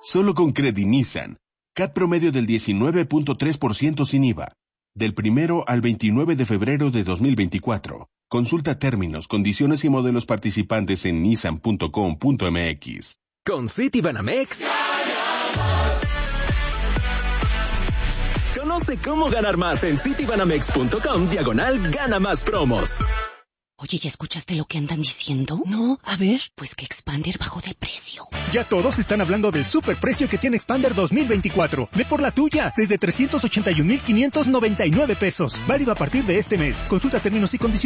Solo con Credit Nissan. CAT promedio del 19.3% sin IVA. Del 1 al 29 de febrero de 2024. Consulta términos, condiciones y modelos participantes en nissan.com.mx. Con Citibanamex. Conoce cómo ganar más en citibanamex.com/gana más promos. Oye, ¿ya escuchaste lo que andan diciendo? No, a ver. Pues que Expander bajó de precio. Ya todos están hablando del superprecio que tiene Expander 2024. Ve por la tuya, desde 381,599 pesos. Válido a partir de este mes. Consulta términos y condiciones.